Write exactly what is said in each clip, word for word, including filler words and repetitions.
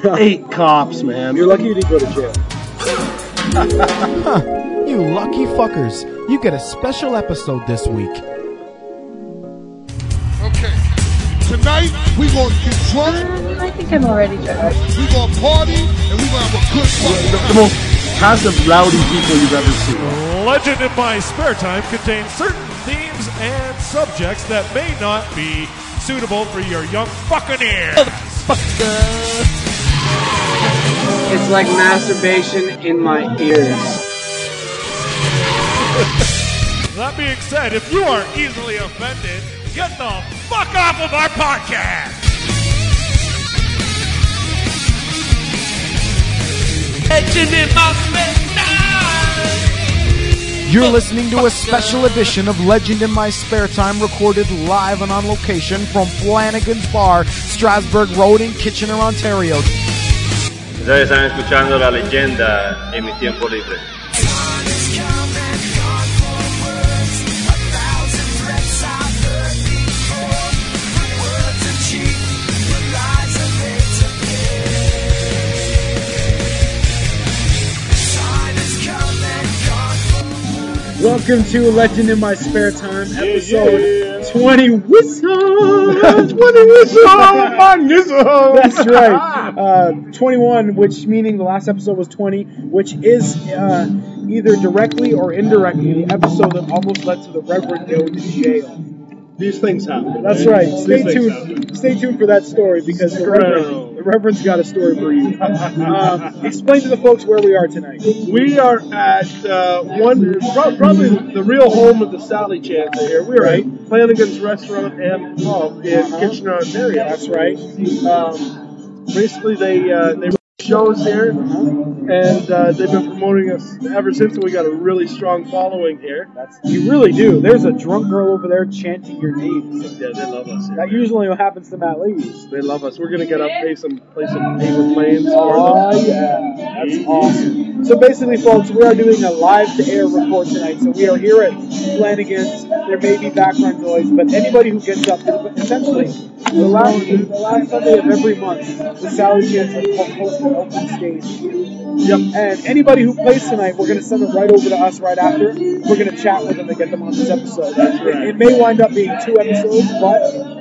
Eight cops, man. You're lucky you didn't go to jail. Huh. You lucky fuckers. You get a special episode this week. Okay. Tonight, we gonna get drunk. I think I'm already drunk. We gonna party, and we gonna have a good fun. The, the most passive, rowdy people you've ever seen. Legend in My Spare Time contains certain themes and subjects that may not be suitable for your young fucking ears. It's like masturbation in my ears. That being said, if you are easily offended, get the fuck off of our podcast! Legend in My Spare Time. You're listening to a special edition of Legend in My Spare Time, recorded live and on location from Flanagan's Bar, Strasbourg Road in Kitchener, Ontario. Ustedes están escuchando La Leyenda en mi tiempo libre. Welcome to Legend in My Spare Time, episode yeah, yeah. twenty. Whistle! twenty whistle! Man, whistle! That's right. Uh, twenty-one, which meaning the last episode was twenty, which is uh, either directly or indirectly the episode that almost led to the Reverend go to jail. These things happen. That's right. Stay tuned. Stay tuned for that story because the Reverend, the Reverend's got a story for you. Uh, explain to the folks where we are tonight. We are at uh, one, probably the real home of the Sally Chancer here. We're right. at Flanagan's Restaurant and Pub in uh-huh. Kitchener, Ontario. That's right. Um, basically, they uh, they run shows here, and uh, they've been promoting us ever since. And we got a really strong following here. That's, you really do. There's a drunk girl over there chanting your names. Yeah, they love us here. That usually what happens to Matt Lees. They love us. We're gonna get up, play some, play some Paper Planes for them. Oh yeah, that's awesome. So basically, folks, we are doing a live-to-air report tonight. So we are here at Flanagan's. There may be background noise, but anybody who gets up, essentially, the last the last Sunday of every month, the Sally Chancer hosts an open stage. Yep. And anybody who plays tonight, we're going to send them right over to us right after. We're going to chat with them and get them on this episode. That's right. It, it may wind up being two episodes, but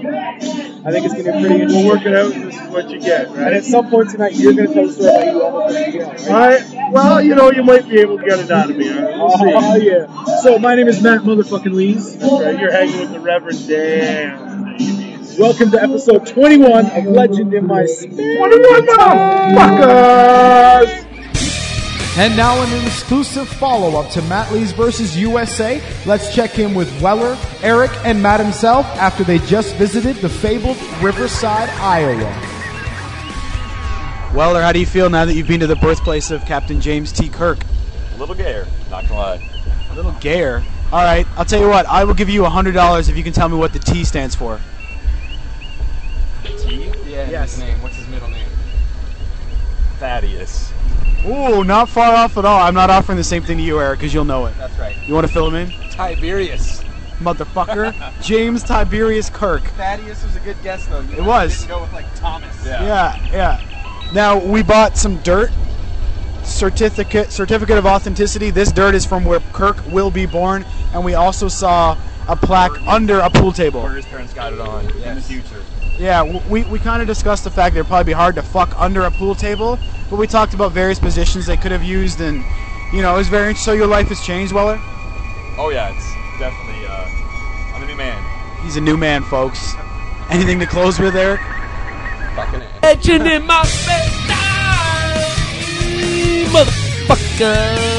I think it's going to be pretty interesting. We'll work it out, and this is what you get, right? And at some point tonight, you're going to tell the story about you almost went to jail, right? Right. Well, you know, you might be able to get it out of me. Right? We'll oh, see. yeah. So, my name is Matt motherfucking Lees. That's right. You're hanging with the Reverend Dan. Welcome to episode twenty-one of Legend in My Spare twenty-one motherfuckers! And now an exclusive follow-up to Matt Lees versus U S A. Let's check in with Weller, Eric, and Matt himself after they just visited the fabled Riverside, Iowa. Weller, how do you feel now that you've been to the birthplace of Captain James T. Kirk? A little gayer, not gonna lie. A little gayer? All right, I'll tell you what. I will give you one hundred dollars if you can tell me what the T stands for. The T? Yeah, yes. His name. What's his middle name? Thaddeus. Ooh, not far off at all. I'm not offering the same thing to you, Eric, because you'll know it. That's right. You want to fill him in? Tiberius. Motherfucker. James Tiberius Kirk. Thaddeus was a good guess, though. You it was. Didn't go with, like, Thomas. Yeah. Yeah, yeah. Now, we bought some dirt. Certificate certificate of authenticity. This dirt is from where Kirk will be born, and we also saw a plaque under a pool table. Where his parents got it on yes. in the future. Yeah, we, we kind of discussed the fact that it'd probably be hard to fuck under a pool table, but we talked about various positions they could have used, and, you know, it was very interesting. So your life has changed, Weller? Oh, yeah, it's definitely, uh, I'm a new man. He's a new man, folks. Anything to close with, Eric? Fucking it. Legend in My Spare Time, motherfucker.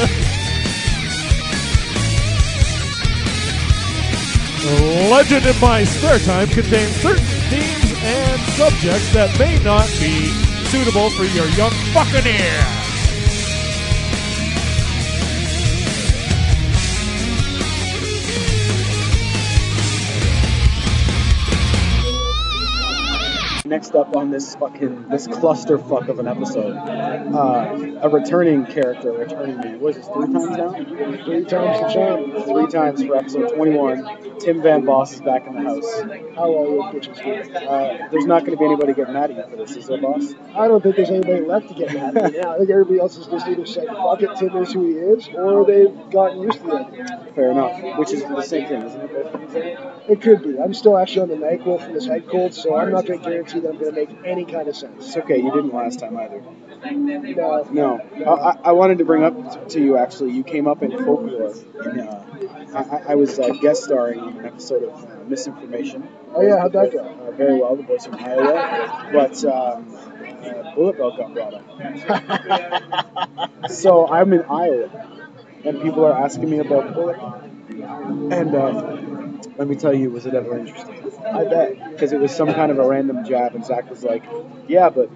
Legend in My Spare Time contains certain themes and subjects that may not be suitable for your young fucking ears. Next up on this fucking this clusterfuck of an episode, uh, a returning character, a returning man. What is this? Three times now? Three times the charm. Three times for episode twenty-one. Tim Van Boss is back in the house. How are you, bitches? Uh, there's not going to be anybody getting mad at you for this, is there, boss? I don't think there's anybody left to get mad at me now. I think everybody else is just either saying, fuck it, Tim is who he is, or they've gotten used to the idea. Fair enough. Which is the same thing, isn't it? Both things? It could be. I'm still actually on the NyQuil from this head cold, so I'm not going to guarantee that I'm going to make any kind of sense. It's okay. You didn't last time either. No. No. I, I wanted to bring up to you, actually, you came up in Folklore. In, uh, I, I was uh, guest starring in an episode of uh, Misinformation. Oh, yeah. How'd that go? Uh, very well. The boys from Iowa. But um, uh, Bullet Belt got brought up. So I'm in Iowa, and people are asking me about Bullet. And um, let me tell you, was it ever interesting? I bet. Because it was some kind of a random jab, and Zach was like, yeah, but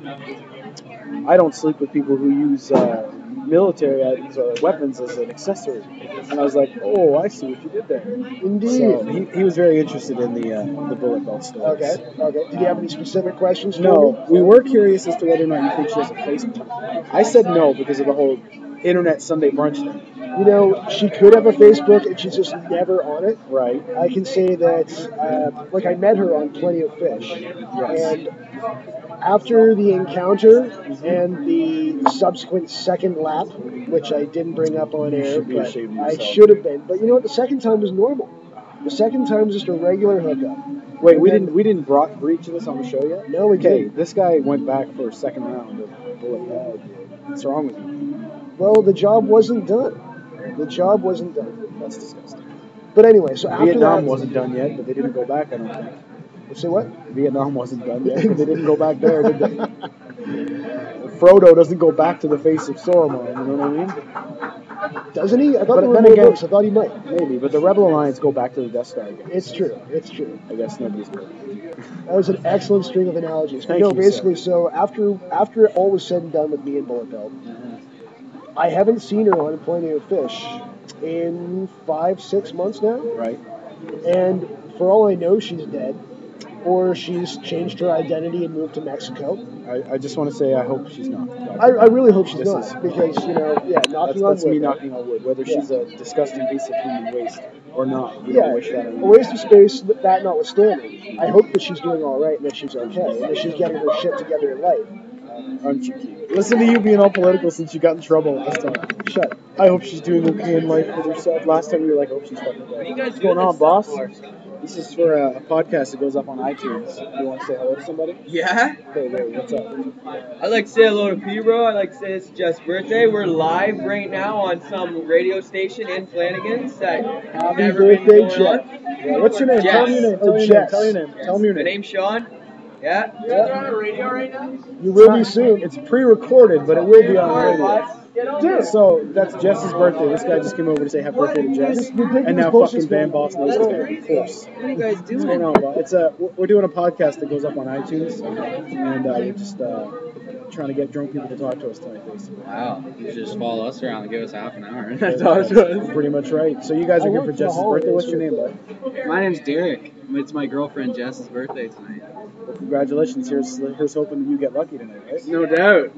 I don't sleep with people who use uh, military items or weapons as an accessory. And I was like, oh, I see what you did there. Indeed. So he, he was very interested in the uh, the Bullet Belt stories. Okay, okay. Did you have any specific questions for No, me? we were curious as to whether or not you think she has a Facebook. I said no because of the whole internet Sunday brunch thing. You know, she could have a Facebook and she's just never on it. Right. I can say that, uh, like, I met her on Plenty of Fish. Yes. And after the encounter and the subsequent second lap, which I didn't bring up on air, should be but ashamed of I yourself. should have been. But you know what? The second time was normal. The second time was just a regular hookup. Wait, we And then- didn't we didn't bro- breach this on the show yet? No, we Okay, didn't. this guy went back for a second round of Bullet Belt. What's wrong with you? Well, the job wasn't done. The job wasn't done. That's disgusting. But anyway, so after Vietnam that, wasn't done yet, but they didn't go back, I don't think. Say what? Vietnam wasn't done yet, but they didn't go back there, did they? Frodo doesn't go back to the face of Sauron, you know what I mean? Doesn't he? I thought But there were then more again- books. I thought he might. Maybe, but the Rebel Alliance go back to the Death Star again. It's true. It's true. I guess nobody's heard. That was an excellent string of analogies. Thank no, you, basically, so after after all was said and done with me and Bullet Belt, I haven't seen her on Plenty of Fish in five, six months now. Right. And for all I know, she's dead. Or she's changed her identity and moved to Mexico. I, I just want to say I hope she's not. I, I really hope she's This not. is- because, you know, yeah, knocking That's, on that's wood. me knocking on wood. Whether Yeah. she's a disgusting piece of human waste or not, we Yeah, don't wish that on a you. waste of space, th- that notwithstanding. I hope that she's doing all right and that she's okay and that she's getting her shit together in life. Aren't you cute? Listen to you being all political since you got in trouble last time. Shut up. I hope she's doing okay in life with herself. Last time you were like, I hope she's fucking dead. What's going on, boss? This is for a, a podcast that goes up on iTunes. You want to say hello to somebody? Yeah? Hey, there, what's up? I'd like to say hello to P, bro. I'd like to say it's Jeff's birthday. We're live right now on some radio station in Flanagan's that Happy never been birthday, going Jeff. on. Yeah, what's your name? Tell me your name. Tell Oh, me your name. Jess. Tell your name. Tell me your My name. name's Sean. Yeah? You guys are on the radio right now? You will be soon. It's pre-recorded, but it will be on radio. Get on Dude, so that's Jess's birthday. This guy just came over to say happy birthday to Jess, and now fucking Van Boss knows his birthday. Of course. What are you guys What's doing? going on, Bob? It's a we're doing a podcast that goes up on iTunes, and uh, we're just uh, trying to get drunk people to talk to us tonight, basically. Wow, you should just follow us around and give us half an hour. That's awesome. Pretty much right. So you guys are here for Jess's birthday. What's your name, bud? My name's Derek. It's my girlfriend Jess's birthday tonight. Well, congratulations. Here's here's hoping that you get lucky tonight, right? No doubt.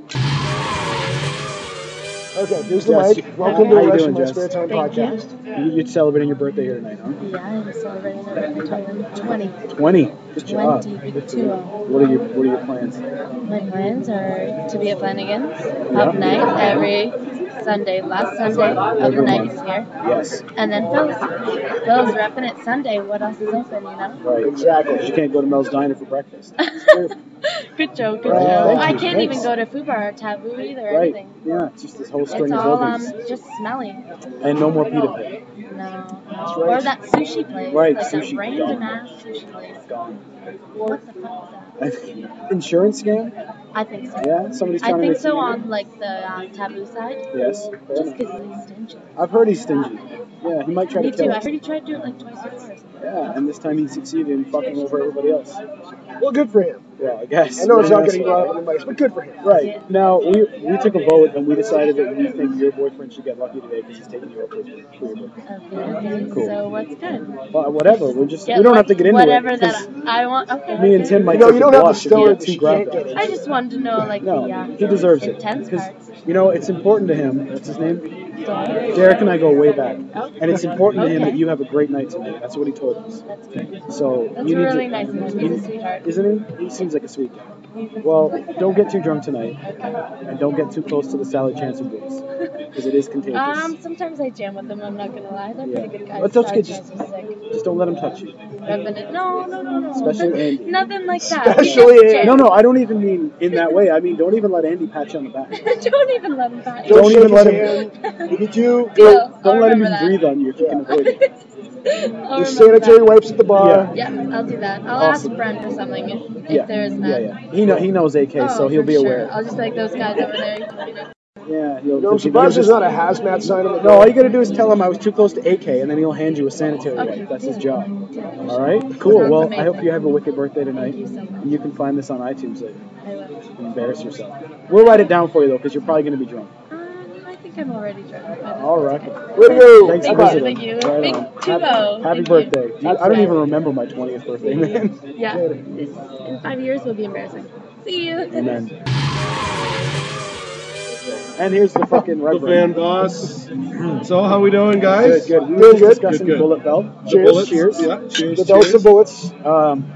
Okay, here's the Jess, mic. Welcome to how the you Rest doing, of My Jess? Spare Time Thank you. podcast. You, you're celebrating your birthday here tonight, huh? Yeah, I'm celebrating my birthday. twenty. Twenty. Good job. twenty with two O. What are your What are your plans? My plans are to be at Flanagan's Yeah. up night every Sunday. Last Sunday of Every the night month. is here. Yes. And then Phil's. Phil's repping it Sunday. What else is open, you know? Right. Exactly. You can't go to Mel's Diner for breakfast. Good joke, good Right, joke. thank I you, can't thanks. even go to Fubar or Taboo either or Right. anything. Yeah. It's just this whole It's string of all um, buildings. just smelly. And no more pita pit. No, no. right. Or that sushi place. Right, Like sushi. that random ass sushi place. Gone. What the fuck is that? Insurance scam? I think so. Yeah. Somebody's trying I to think make so some money? on like the uh, Taboo side. Yes. fair Just enough. because he's stingy. I've heard he's stingy. Yeah. He might try Me to kill too. I us. heard he tried to do it like twice before or something. Yeah. And this time he succeeded in fucking over everybody else. Well, good for him. Good Well, I guess. I know it's not getting brought up in advice, but good for him. Right. Now, we we took a vote and we decided that we think your boyfriend should get lucky today because he's taking you up for your birthday. Okay, okay. Cool. So what's good? Well, whatever. We're just Get we don't luck- have to get into whatever it. that I want. Okay. Me and Tim might No, take you a don't have to blush if spill you it get if too you can't grumpy. get it. I just wanted to know, like, No, the uh, he deserves it. intense Because, parts. you know, it's important to him. What's his name? Derek? Derek and I go way back. Okay. And it's important to him Okay. that you have a great night tonight. That's what he told us. That's good. So That's you need really to, nice of him. He's a sweetheart. Isn't he? He seems like a sweet guy. Well, don't get too drunk tonight. And don't get too close to the Sally Chancer boys. Because it is contagious. Um, sometimes I jam with them, I'm not gonna lie. They're Yeah. pretty good guys. But that's Side good. Just, chances are sick. just don't let him touch you. I've been- No, no, no, no. Especially Andy. Nothing like that. Especially Just Andy. No, no, I don't even mean in that way. I mean, don't even let Andy pat you on the back. Don't even let him pat Don't, Don't shake even his let hand. If you do, Deal. Don't, I'll don't let him remember even that. breathe on you if you can avoid it. I'll there's remember sanitary that. wipes at the bar. Yeah. Yeah, I'll do that. I'll Awesome. ask Brent or something if, if Yeah, there is yeah, that. yeah. He know he knows A K, Oh, so he'll for be sure. aware. I'll just like those guys over there. You know. Yeah, he'll. No, I'm he'll- surprised he'll there's just- not a hazmat sign on the No, door. all you gotta do is tell him I was too close to A K, and then he'll hand you a sanitary Okay. wipe. That's his job. Yeah. All right, cool. Sounds Well, I amazing. hope you have a wicked birthday tonight. Thank you so much. And you can find this on iTunes later. I will. Embarrass yourself. We'll write it down for you though, because you're probably gonna be drunk. Um, I think I'm already drunk. but All right. okay. Way to go. Thanks Thank for you, visiting. thank you. Right Big on. two Happy, oh. happy Thank birthday. you. I don't even remember my twentieth birthday, man. Yeah, this, in five years will be embarrassing. See you. Amen. And here's the fucking The Reverend. Van Boss. So, how we doing, guys? Good, good. We Good, were good. discussing Good, good. bullet belt. The Cheers. bullets. Cheers. Yeah, cheers. The dose cheers. of bullets. Um,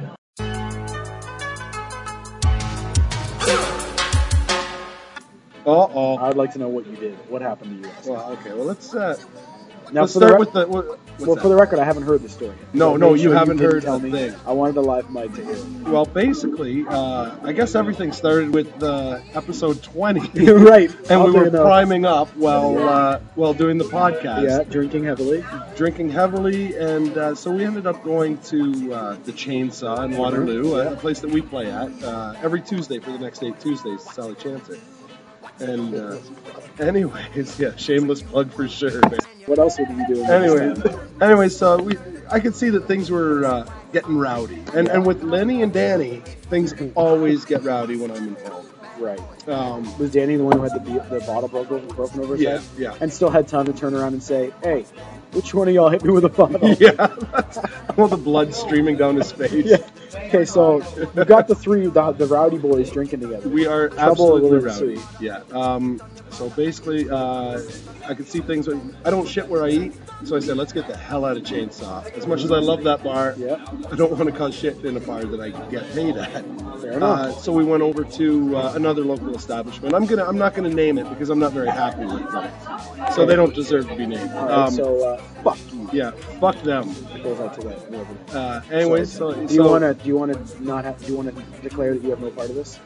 Uh-oh. I'd like to know what you did. What happened to you? Guys? Well, okay. Well, let's uh, Now, let's for the start rec- with the. What, what's well, that? for the record, I haven't heard the story. yet. No, So no, make you sure haven't didn't heard tell a me. thing. I wanted the live mic to hear it. Well, basically, uh, I guess everything started with uh, episode twenty. Right. And we Oddly were enough. priming up while uh, while doing the podcast. Yeah, drinking heavily. Drinking heavily, and uh, so we ended up going to uh, the Chainsaw in Waterloo, Yeah. a place that we play at uh, every Tuesday for the next eight Tuesdays, Sally Chancer. And uh, anyways, yeah, shameless plug for sure. Man. What else would you do? Anyway, anyway, so we, I could see that things were uh, getting rowdy, and and with Lenny and Danny, things always get rowdy when I'm involved. Right. Um, Was Danny the one who had the, be- the bottle broke over, broken over his Yeah, head? yeah. And still had time to turn around and say, hey, which one of y'all hit me with a bottle? yeah, that's, all the blood streaming down his face. Yeah. Okay, so you got the three, the, the rowdy boys drinking together. We are Trouble absolutely will rowdy. ensue. Yeah. Um, so basically, uh, I could see things. I don't shit where I eat, so I said, let's get the hell out of Chainsaw. As much as I love that bar, Yeah. I don't want to cause shit in a bar that I get paid at. Fair enough. Uh, so we went over to uh, another local establishment. I'm gonna, I'm not gonna name it because I'm not very happy with them. So they don't deserve to be named. All right, Um, so uh, fuck you. yeah, fuck them. Goes out to that. whoever. Uh, anyways, so, do you so- want to? Do you want to not have? Do you want to declare that you have no part of this?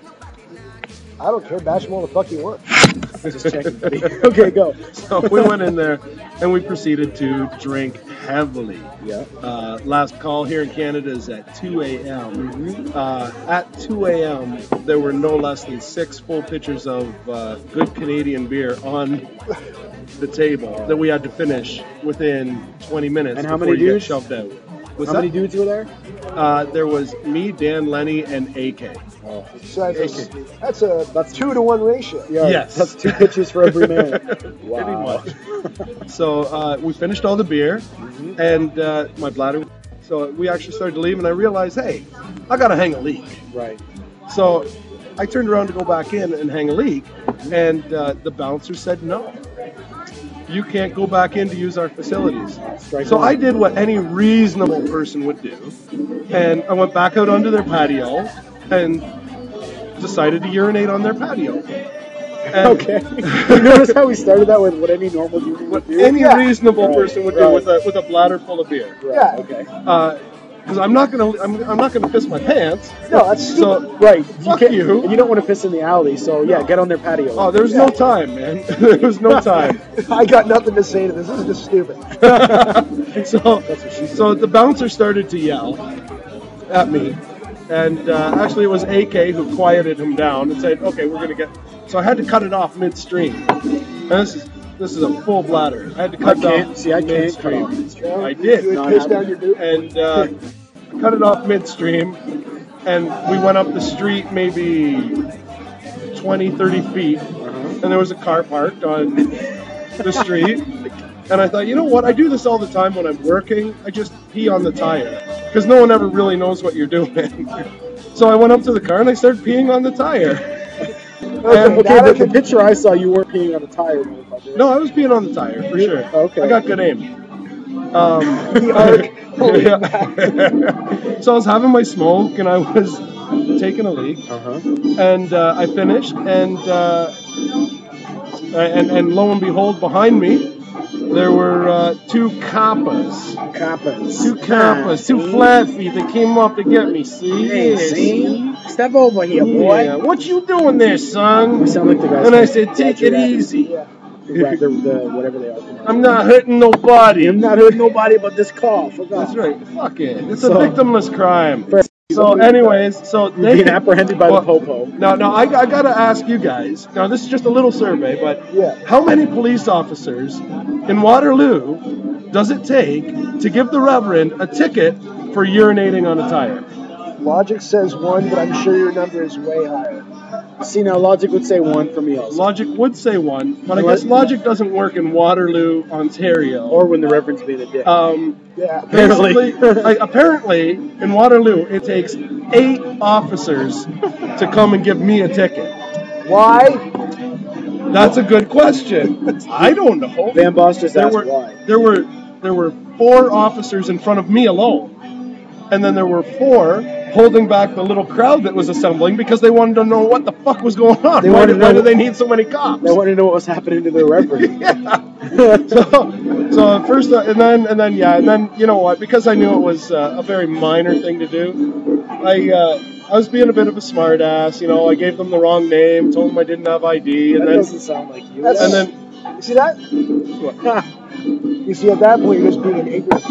I don't care. Bash him all the fuck you want. Just checking. buddy. Okay, go. So we went in there and we proceeded to drink heavily. Yeah. Uh, last call here in Canada is at two a.m. Uh, at two a.m. there were no less than six full pitchers of uh, good Canadian beer on the table that we had to finish within twenty minutes And how before many you dudes? get shoved out. What's How that? many dudes were there? Uh, there was me, Dan, Lenny, and A K. Oh. So that's, a, that's a that's two to one ratio. Yeah, Yes. That's two pitches for every man. Pretty Wow. much. So uh, we finished all the beer, and uh, my bladder. So we actually started to leave, and I realized, hey, I gotta hang a leak. Right. So I turned around to go back in and hang a leak, and uh, the bouncer said no. You can't go back in to use our facilities. Strike So one. I did what any reasonable person would do, and I went back out onto their patio and decided to urinate on their patio. And Okay. You notice how we started that with what any normal human would do? any Yeah. reasonable Right, person would right. do with a with a bladder full of beer. Right, Yeah. Okay. Because I'm not gonna I'm, I'm not gonna piss my pants. No, that's So Right. You Fuck can't, you. And you don't want to piss in the alley, so yeah, get on their patio. oh, there was no time, man. There was no time. I got nothing to say to this. This is just stupid. so so the bouncer started to yell at me, and uh, actually it was A K who quieted him down and said, "Okay, we're gonna get." So I had to cut it off midstream. And this is this is a full bladder. I had to cut I it can't- off see, I can't cut midstream. off midstream. I did. You Not would piss happening. down your dude. and uh, cut it off midstream. and we went up the street maybe twenty, thirty feet, and there was a car parked on the street. And I thought, you know what? I do this all the time when I'm working. I just pee on the tire because no one ever really knows what you're doing. So I went up to the car and I started peeing on the tire. Okay, okay the, the picture I saw, you weren't peeing on the tire. No, I was peeing on the tire for sure. Okay. I got good aim. Um, yeah. So I was having my smoke and I was taking a leak, uh-huh. and uh, I finished, and, uh, and and lo and behold, behind me there were uh, two kappas. Kappas. Two kappas, two flat feet that came up to get me. See? Hey, see? Step over here, boy. Yeah. What you doing there, son? We sound like the guys. And I said, take it easy. Yeah. The, the, the, whatever they are. I'm not hurting nobody. I'm not hurting nobody but this car. Fuck off. That's right. Fuck it. It's So- a victimless crime. So, anyways, so You're being apprehended by the popo. Now, now I, I gotta ask you guys. Now, this is just a little survey, but Yeah. how many police officers in Waterloo does it take to give the Reverend a ticket for urinating on a tire? Logic says one, but I'm sure your number is way higher. See, now logic would say one for me also. Logic would say one, but I What? guess logic doesn't work in Waterloo, Ontario. Or when the Reverend's being a dick. Um, Yeah. Apparently. basically, like, apparently, in Waterloo, it takes eight officers to come and give me a ticket. Why? That's a good question. I don't know. Van Boss just There asked were why. there were there were four officers in front of me alone, and then there were four holding back the little crowd that was assembling because they wanted to know what the fuck was going on. They why wanted did, to why know- do they need so many cops? They wanted to know what was happening to their Reverend. Yeah. so, so at first, uh, and then, and then, yeah, and then, you know what? Because I knew it was uh, a very minor thing to do, I, uh, I was being a bit of a smartass. You know, I gave them the wrong name, told them I didn't have I D, and That then, doesn't sound like you. That's- and then, You see that? You see, at that point, you're just being an ignorant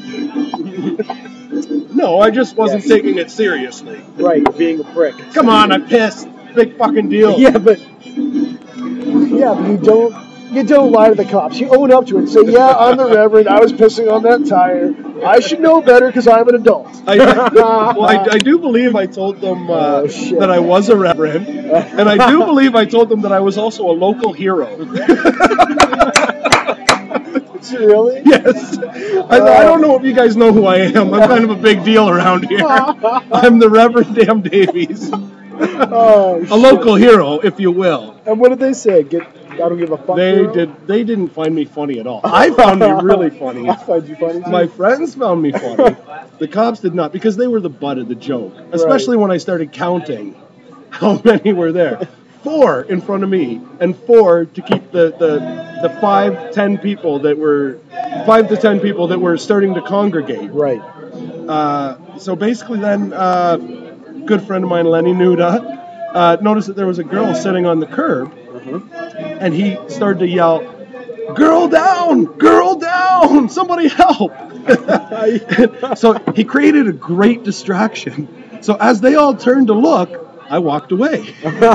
prick. no, I just wasn't Yes. taking it seriously. Right, you're being a prick. Come on, I pissed. Big fucking deal. Yeah, but Yeah, but you don't. You don't lie to the cops. You own up to it and say, yeah, I'm the Reverend. I was pissing on that tire. I should know better because I'm an adult. I, well, I, I do believe I told them uh, Oh, shit. that I was a reverend, and I do believe I told them that I was also a local hero. Really? Yes. I, I don't know if you guys know who I am. I'm kind of a big deal around here. I'm the Reverend Dam Davies. Oh, A local hero, if you will. And what did they say? Get, I don't give a fuck. They hero? did. They didn't find me funny at all. I found me really funny. I find you funny. too. My friends found me funny. The cops did not, because they were the butt of the joke. Especially when I started counting how many were there. Four in front of me, and four to keep the, the, the five, ten people that were, five to ten people that were starting to congregate. Right. Uh, so basically then, uh, good friend of mine, Lenny Nuda, uh, noticed that there was a girl sitting on the curb, and he started to yell, "Girl down! Girl down! Somebody help!" So he created a great distraction. So as they all turned to look, I walked away.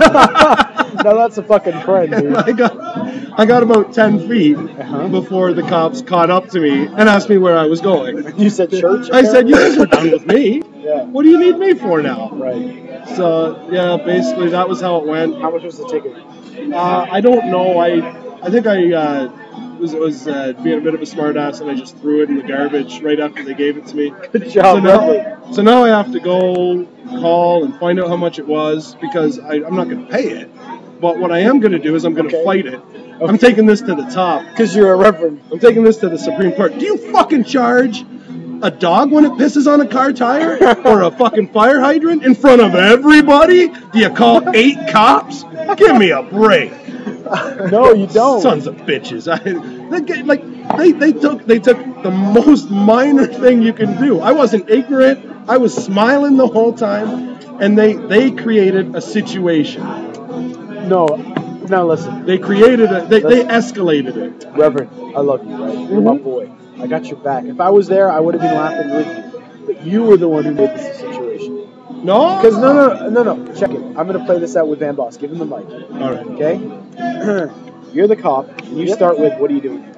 Now that's a fucking friend, dude. I got, I got about ten feet before the cops caught up to me and asked me where I was going. You said church? I said, "You guys are done with me. Yeah. What do you need me for now?" Right. So yeah, basically that was how it went. How much was the ticket? Uh, I don't know. I I think I uh, was was uh, being a bit of a smartass, and I just threw it in the garbage right after they gave it to me. Good job, so now, Leslie. so now I have to go call and find out how much it was, because I, I'm not going to pay it. But what I am going to do is I'm going to Okay. fight it. I'm taking this to the top. Because you're a reverend. I'm taking this to the Supreme Court. Do you fucking charge a dog when it pisses on a car tire? Or a fucking fire hydrant in front of everybody? Do you call eight cops? Give me a break. No, you don't. Sons of bitches. I, they, get- like, they, they took they took the most minor thing you can do. I wasn't ignorant. I was smiling the whole time. And they, they created a situation. No. Now listen. They created a, they, they Listen. escalated it. Reverend, I love you, right? You're my boy. I got your back. If I was there, I would have been laughing with you. But you were the one who made this a situation. No? Because no, no, no, no, no. Check it. I'm going to play this out with Van Boss. Give him the mic. All right. Okay? You're the cop. And you Yep. start with, what are you doing?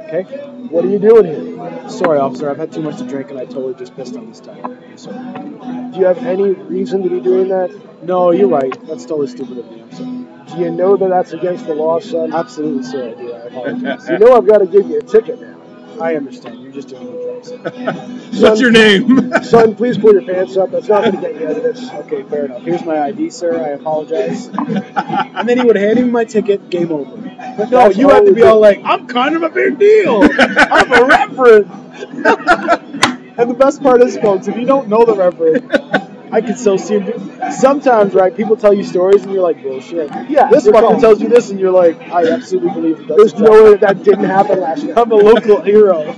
Okay? What are you doing here? Sorry, officer. I've had too much to drink and I totally just pissed on this tire. Yes, sir. Do you have any reason to be doing that? No, you're right. That's totally stupid of me. I'm sorry. Do you know that that's against the law, son? Absolutely, sir. I do. I apologize. You know I've got to give you a ticket now. I understand. You're just doing the drugs. What's your name? Son, please pull your pants up. That's not going to get you out of this. Okay, fair enough. Here's my I D, sir. I apologize. And then he would hand me my ticket. Game over. But no, That's you have to be always all like, I'm kind of a big deal. I'm a reverend. And the best part is, folks, if you don't know the reverend, I can still see him do. Sometimes, right, people tell you stories and you're like, bullshit. Yeah, This they're fucker calm. tells you this and you're like, I absolutely believe that. There's no way that that didn't happen last night. I'm a local hero.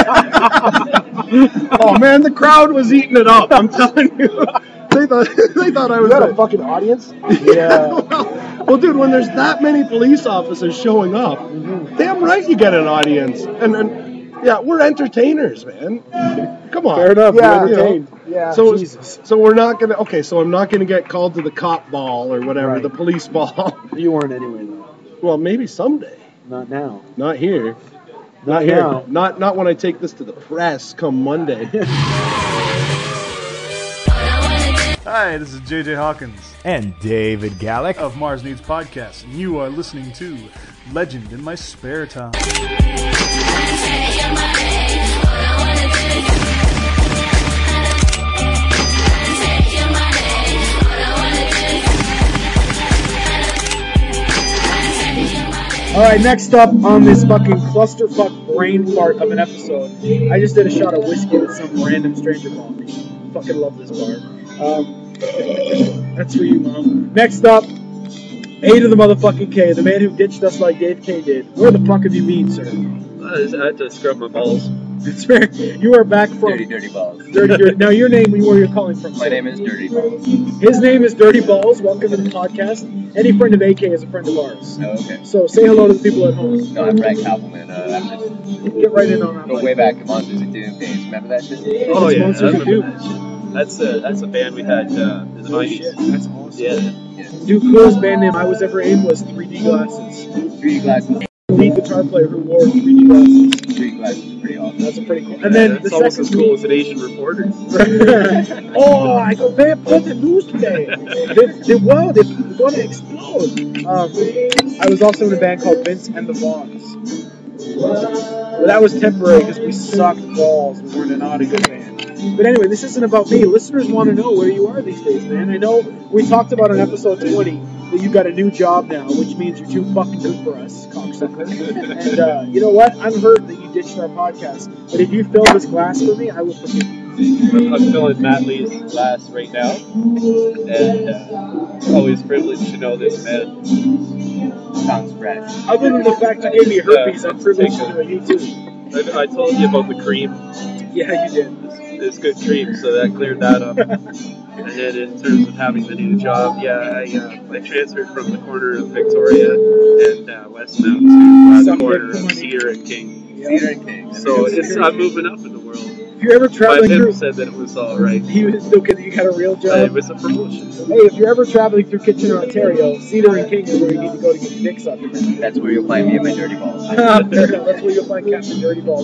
Oh man, the crowd was eating it up. I'm telling you. They thought they thought I You was got a a fucking audience? Yeah. Well, dude, when there's that many police officers showing up, damn right you get an audience. And, and yeah, we're entertainers, man. Come on. Fair enough. Yeah, You're entertained. Yeah. So, Jesus. so we're not gonna. Okay, so I'm not gonna get called to the cop ball or whatever, Right. the police ball. You weren't anyway, though. Well, maybe someday. Not now. Not here. Not, Not here. now. Not not when I take this to the press come Monday. Hi, this is J J Hawkins And David Gallic. of Mars Needs Podcast, and you are listening to Legend in My Spare Time. All right, next up on this fucking clusterfuck brain fart of an episode, I just did a shot of whiskey that some random stranger bought me. Fucking love this bar. Um, that's for you, Mom. Next up, A to the motherfucking K, the man who ditched us like Dave K did. Where the fuck have you been, sir? I had to scrub my balls. It's fair. You are back from Dirty, dirty balls. Dirty, dirty. Now, your name, where you're calling from? My name is Dirty Balls. His name is Dirty Balls. Welcome to the podcast. Any friend of A K is a friend of ours. Oh, okay. So say hello to the people at home. No, I'm Brad Kappelman. Uh, I'm just Get right in on that. go mic. way back to Monsters and Doom days. Remember that shit? Oh, yeah, Monsters I remember that shit. That's a that's a band we had uh, in the Oh, nineties. shit. That's awesome. Yeah. yeah. Dude, coolest band name I was ever in was three D Glasses. three D glasses. Lead guitar player who wore three D glasses. three D glasses is pretty awesome. That's a pretty cool. And then the It's almost as second cool as an Asian reporter. oh, I go very important news today. The, the world is going to explode. Um, I was also in a band called Vince and the Vaughns. But that was temporary because we sucked balls. We weren't not a good band. But anyway, this isn't about me. Listeners want to know where you are these days, man. I know we talked about on episode twenty that you got a new job now, which means you're too fucking good for us, cocksucker. And uh, you know what? I'm hurt that you ditched our podcast. But if you fill this glass for me, I will forgive you. I'm filling Matt Lee's glass right now, and uh, always privileged to know this man. Sounds fresh. Other than the fact you gave me herpes, I'm privileged to know you too. I, I told you about the cream. Yeah, you did. It's, it's good cream, so that cleared that up. And then in terms of having the new job, yeah, I, uh, I transferred from the corner of Victoria and uh, Westmount to uh, the corner of Cedar and King. Cedar and King. So it's, I'm moving up in the world. If you're ever My traveling pimp through, said that it was all right. he was still kidding. You got a real Uh, job. it was a promotion. Hey, if you're ever traveling through Kitchener, Ontario, Cedar and King is where you need to go to get your dick sucked. That's where you'll find me and my dirty balls. Fair enough. That's where you'll find Captain Dirty Balls.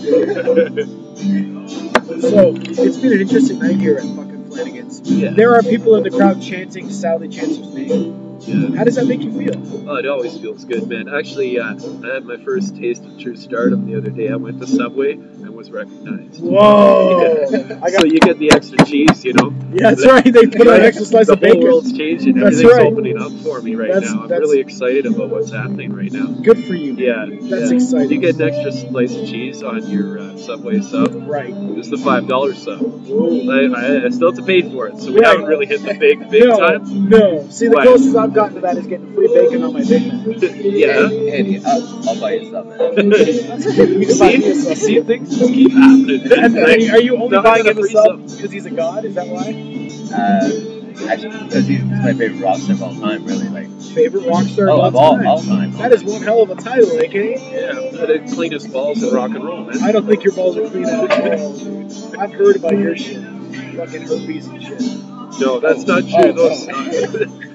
So it's been an interesting night here at fucking Flanagan's. Yeah. There are people in the crowd chanting Sally Chancellor's name. Yeah. How does that make you feel? Oh, it always feels good, man. Actually, uh, I had my first taste of true stardom the other day. I went to Subway and was recognized. Whoa! Yeah. I got- So you get the extra cheese, you know? Yeah, that's right. They put on an extra slice the of whole bacon. world's changing. That's Everything's right. opening up for me right That's- now. I'm that's- really excited about what's happening right now. Good for you. Yeah. That's yeah. exciting. You get an extra slice of cheese on your uh, Subway sub. Right. It's the five dollar sub. I, I, I still have to pay for it, so we Right. haven't really hit the big, big no, time. No. See, the What? closest I've gotten to that is getting free bacon on my Big Mac. Yeah. Andy, I'll, I'll buy you some, man. You can buy me a See, sub. see, things just keep happening. And are you, are you only Not buying gonna him a free sub because he's a god? Is that why? Uh, actually, because he's my favorite rock star of all time, really. Like, Favorite rock star oh, of of all all, time? all time. That is one hell of a title, A K. Yeah, the cleanest balls in rock and roll, man. I don't think your balls are clean at all, dude. I've heard about your shit. Fucking herpes and shit. No, that's not true. Oh, Those,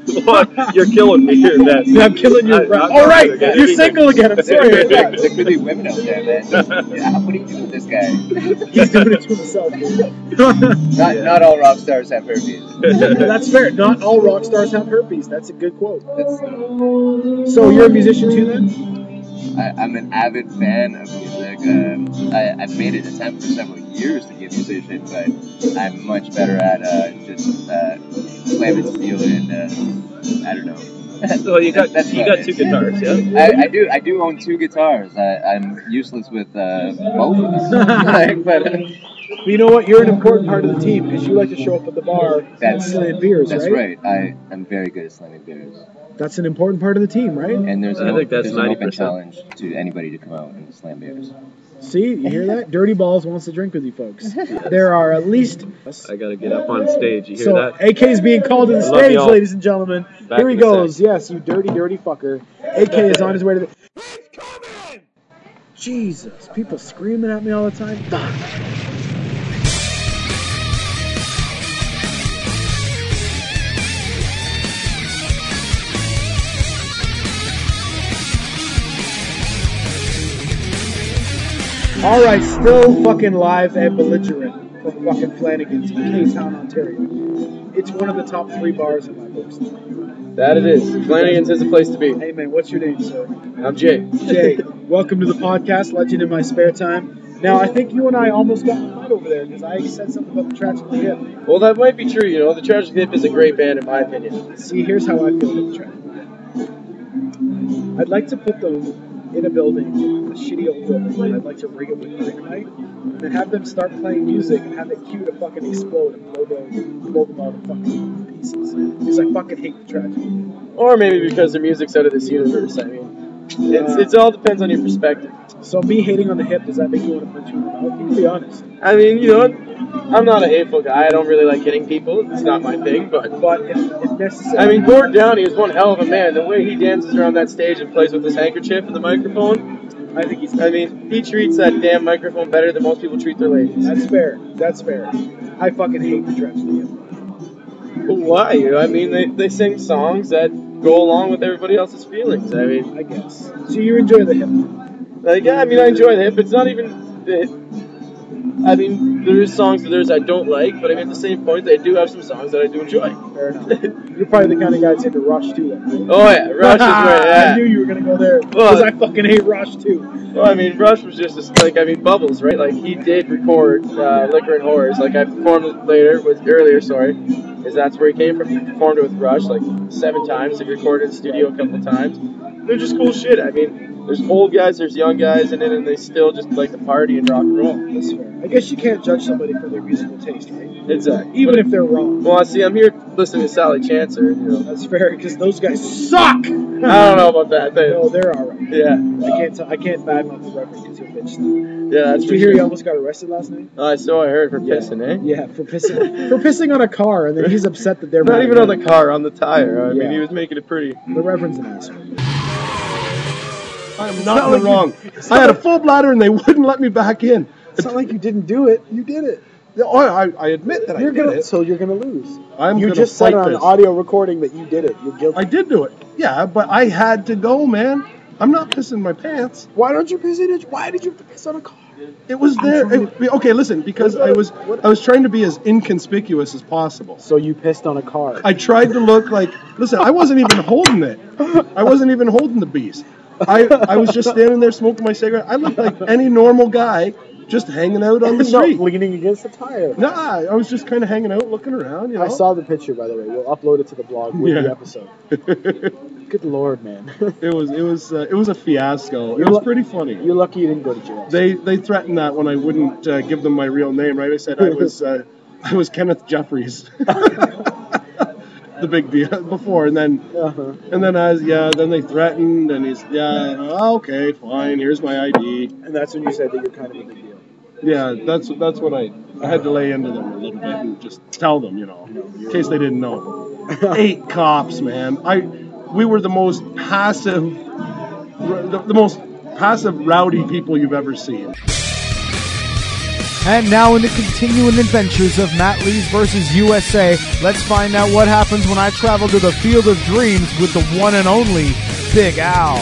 What? You're killing me here, man. I'm killing your rep. All right, you're single again. I'm sorry. There could be women out there, man. Yeah, what do you do with this guy? He's doing it to himself, dude. Not, Yeah. not all rock stars have herpes. That's fair. Not all rock stars have herpes. That's a good quote. That's, So you're a musician too, then? I, I'm an avid fan of music. Um, I, I've made an attempt for several years to be a musician, but I'm much better at uh, just uh, slamming steel and uh, I don't know. So you got That's you about got it. two guitars, yeah? I, I do. I do own two guitars. I, I'm useless with uh, both of them. Like, but uh, But you know what? You're an important part of the team because you like to show up at the bar and that's slam beers, That's right? right. I am very good at slamming beers. That's an important part of the team, right? And there's I an, think that's there's an ninety open percent. challenge to anybody to come out and slam beers. See, you hear that? Dirty Balls wants to drink with you folks. There are at least. I gotta get up on stage. You hear So that? A K's being called to the I love stage, y'all. ladies and gentlemen. Back Here he in a goes. sec. Yes, you dirty, dirty fucker. A K is on his way to the. He's coming! Jesus, people screaming at me all the time. Fuck. All right, still fucking live and belligerent from fucking Flanagan's in K-Town, Ontario. It's one of the top three bars in my books. That it is. Flanagan's is a place to be. Hey man, what's your name, sir? I'm Jay. Jay, welcome to the podcast, Legend in My Spare Time. Now, I think you and I almost got in a fight over there because I said something about the Tragically Hip. Well, that might be true. You know, the Tragic Hip is a great band in my opinion. See, here's how I feel about the Tragically Hip. I'd like to put them in a building, a shitty old building, and I'd like to rig it with dynamite, and then have them start playing music and have it cue to fucking explode and blow them, blow them all to fucking pieces. Because I fucking hate the Tragically. Or maybe because their music's out of this universe. I mean, it's, it's all depends on your perspective. So me hating on the Hip, does that make you want to punch you in the mouth? You can be honest. I mean, you know, I'm not a hateful guy. I don't really like hitting people. It's not my thing, but... But if, if necessary... I mean, Gord Downey is one hell of a man. The way he dances around that stage and plays with his handkerchief and the microphone, I think he's... I mean, he treats that damn microphone better than most people treat their ladies. That's fair. That's fair. I fucking hate the Tragically Hip. But why? I mean, they, they sing songs that go along with everybody else's feelings. I mean... I guess. So you enjoy the Hip? Like, yeah, I mean, I enjoy the Hip. It's not even... The, I mean, there is songs of theirs I don't like, but I mean, at the same point, they do have some songs that I do enjoy. Fair enough. You're probably the kind of guy that's into Rush too, then, right? Oh yeah, Rush is right. Yeah. I knew you were gonna go there because Well, I fucking hate Rush too. Well, I mean, Rush was just a, like, I mean, Bubbles, right? Like, he did record uh, Liquor and Horrors. Like, I performed it later, with earlier, sorry, is that's where he came from. He performed it with Rush, like, seven times. He recorded in the studio a couple of times. They're just cool shit. I mean, there's old guys, there's young guys in it, and they still just like to party and rock and roll. That's fair. I guess you can't judge somebody for their musical taste, right? Exactly. Even if they're wrong. Well, see, I'm here listening to Sally Chancer, you know. That's fair, because those guys suck! I don't know about that. They, No, they're alright. Yeah. I can't t- I can't badmouth the Reverend because he'll bitch them. Yeah, that's Did for you hear sure. he almost got arrested last night? Uh, so I heard for Yeah. pissing, eh? Yeah, for pissing for pissing on a car, and then he's upset that they're Not mad even at on the him. car, on the tire. I Yeah. mean, he was making it pretty. The Reverend's an asshole. I'm not not in the like wrong. you- it's I not had a like- full bladder and they wouldn't let me back in. It's not like you didn't do it. You did it. Oh, I, I admit that You're I did gonna, it. So you're gonna lose. I'm you gonna just said fight on this. audio recording that you did it. You're guilty. I did do it. Yeah, but I had to go, man. I'm not pissing my pants. Why don't you piss in it? Why did you have to piss on a car? It was I'm there. trying It- okay, listen, because I was I was trying to be as inconspicuous as possible. So you pissed on a car. I tried to look like. Listen, I wasn't even holding it. I wasn't even holding the beast. I I was just standing there smoking my cigarette. I looked like any normal guy, just hanging out on the No, street. leaning against the tire. Nah, I was just kind of hanging out, looking around. You know. I saw the picture, by the way. We'll upload it to the blog with the Yeah. episode. Good lord, man. It was it was uh, it was a fiasco. It You're was lu- pretty funny. You're lucky you didn't go to jail. They they threatened that when I wouldn't uh, give them my real name. Right? I said I was uh, I was Kenneth Jeffries. The big deal before, and then Uh-huh. and then as yeah, then they threatened, and he's yeah, okay, fine, here's my I D. And that's when you said that you're kind of a big deal. Yeah, that's that's what I I had to lay into them a little bit and just tell them, you know, in case they didn't know. Eight cops, man. I we were the most passive, the, the most passive rowdy people you've ever seen. And now in the continuing adventures of Matt Lees versus U S A, let's find out what happens when I travel to the Field of Dreams with the one and only Big Al.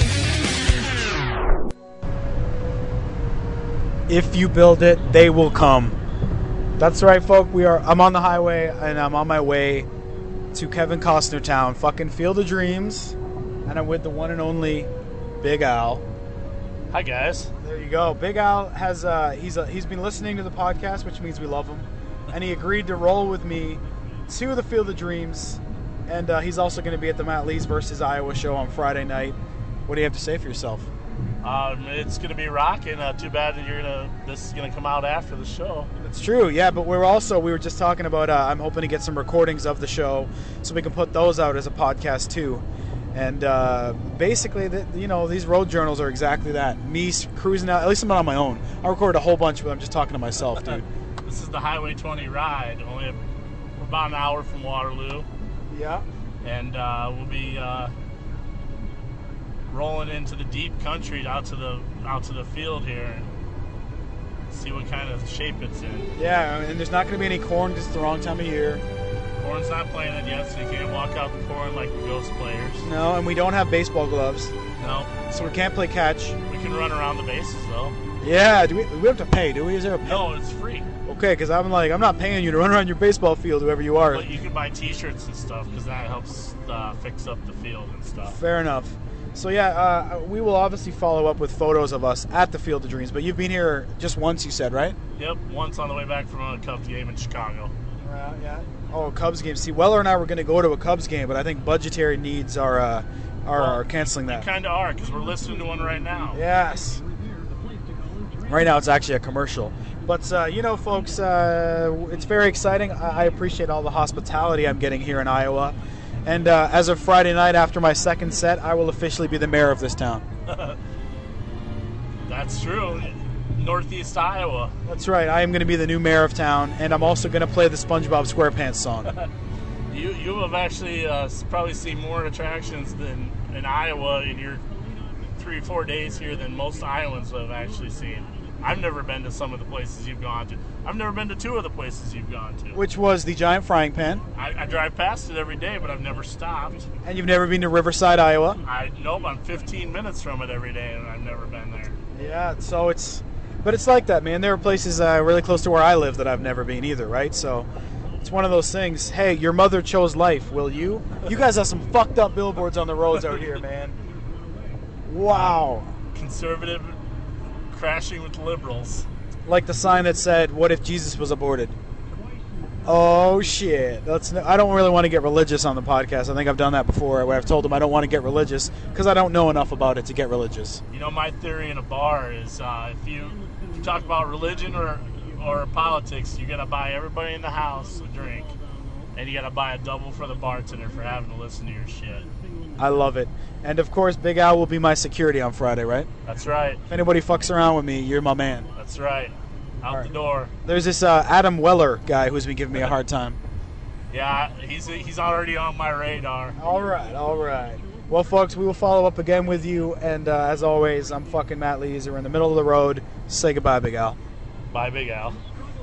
If you build it, they will come. That's right, folk. We are. I'm on the highway, and I'm on my way to Kevin Costner Town, fucking Field of Dreams, and I'm with the one and only Big Al. Hi, guys. There you go. Big Al has uh, he's uh, he's been listening to the podcast, which means we love him, and he agreed to roll with me to the Field of Dreams, and uh, he's also going to be at the Matt Lees versus Iowa show on Friday night. What do you have to say for yourself? Um, it's going to be rocking. Uh, too bad that you're gonna. This is going to come out after the show. It's true, yeah. But we're also we were just talking about. Uh, I'm hoping to get some recordings of the show so we can put those out as a podcast too. And uh, basically, the, you know, these road journals are exactly that. Me cruising out. At least I'm not on my own. I recorded a whole bunch, but I'm just talking to myself, dude. This is the Highway twenty ride. Only a, we're about an hour from Waterloo. Yeah. And uh, we'll be uh, rolling into the deep country out to the out to the field here and see what kind of shape it's in. Yeah, and there's not going to be any corn because it's the wrong time of year. Corn's not planted yet, so you can't walk out the corn like the Ghost players. No, and we don't have baseball gloves. No. So we can't play catch. We can run around the bases, though. Yeah, do we, we have to pay, do we? Is there a pay? No, it's free. Okay, because I'm like, I'm not paying you to run around your baseball field, whoever you are. But you can buy T-shirts and stuff, because that helps uh, fix up the field and stuff. Fair enough. So yeah, uh, we will obviously follow up with photos of us at the Field of Dreams, but you've been here just once, you said, right? Yep, once on the way back from a Cubs game in Chicago. Uh, yeah. Oh, Cubs game. See, Weller and I were going to go to a Cubs game, but I think budgetary needs are uh, are, well, are canceling that. They kind of are, because we're listening to one right now. Yes. Right now, it's actually a commercial. But, uh, you know, folks, uh, it's very exciting. I-, I appreciate all the hospitality I'm getting here in Iowa. And uh, as of Friday night, after my second set, I will officially be the mayor of this town. That's true. Northeast Iowa. That's right. I am going to be the new mayor of town, and I'm also going to play the SpongeBob SquarePants song. you you have actually uh, probably seen more attractions than in Iowa in your three four days here than most Iowans have actually seen. I've never been to some of the places you've gone to. I've never been to two of the places you've gone to. Which was the Giant Frying Pan. I, I drive past it every day, but I've never stopped. And you've never been to Riverside, Iowa? I nope. I'm fifteen minutes from it every day, and I've never been there. Yeah, so it's... But it's like that, man. There are places uh, really close to where I live that I've never been either, right? So it's one of those things. Hey, your mother chose life, will you? You guys have some fucked up billboards on the roads out here, man. Wow. Conservative crashing with liberals. Like the sign that said, "What if Jesus was aborted?" Oh shit! That's. I don't really want to get religious on the podcast. I think I've done that before, where I've told them I don't want to get religious because I don't know enough about it to get religious. You know, my theory in a bar is uh, if you if you talk about religion or or politics, you gotta buy everybody in the house a drink, and you gotta buy a double for the bartender for having to listen to your shit. I love it. And of course, Big Al will be my security on Friday, right? That's right. If anybody fucks around with me, you're my man. That's right. Out right. the door. There's this uh, Adam Weller guy who's been giving me a hard time. Yeah, he's he's already on my radar. All right, all right. Well, folks, we will follow up again with you. And uh, as always, I'm fucking Matt Lees. We're in the middle of the road. Say goodbye, Big Al. Bye, Big Al.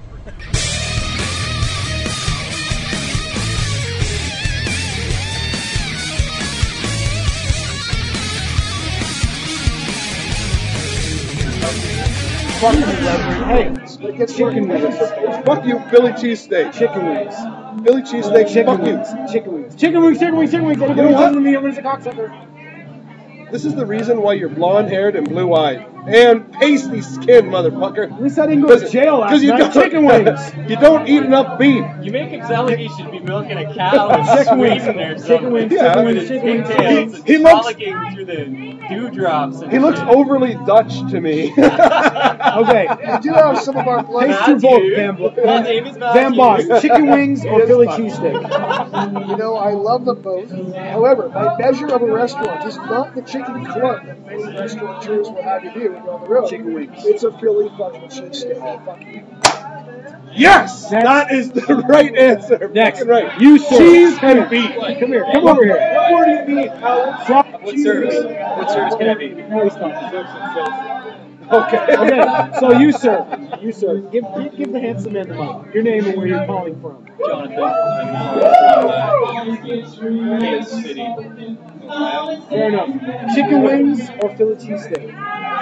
Fuck you, hey, get chicken wings. Fuck you, Philly cheesesteak. Chicken wings. Philly cheesesteak, chicken fuck wings. you. Chicken wings. Chicken wings, chicken wings, chicken wings. Anybody You know what? listen to me, I'm going to cocksucker. This is the reason why you're blonde-haired and blue-eyed. And pasty skin, motherfucker. At least I didn't go to jail last you night. don't, Chicken wings. You don't eat enough beef. You make him sound like he should be milking a cow and Chicken wings. squeezing there. Chicken wings, Yeah. chicken wings, chicken wings. Pigtails He- he and looks- frolicking through the dewdrops. And He looks shit. overly Dutch to me. Okay. We do have some of our blood. Taste your vote, Van, My name is Van Matthew. Boss. Chicken wings or Philly cheesesteak? You know, I love them both. However, my measure of a restaurant is not the chicken club that many restaurateurs will have you do when you're on the road. Chicken wings. It's a Philly fucking cheesesteak. Oh, fuck you. Yes! Next. That is the right answer. Next. Fucking right. You sir. Cheese Come and here. beef. Come here. Come over here. What more do you need? What service? What service can I be? No, he's not. Okay. Okay. So you, sir, you, sir, give, give give the handsome man the mic. Your name and where you're calling from. Jonathan. I'm from Kansas City, Ohio. Fair enough. Chicken wings or Philly cheesesteak?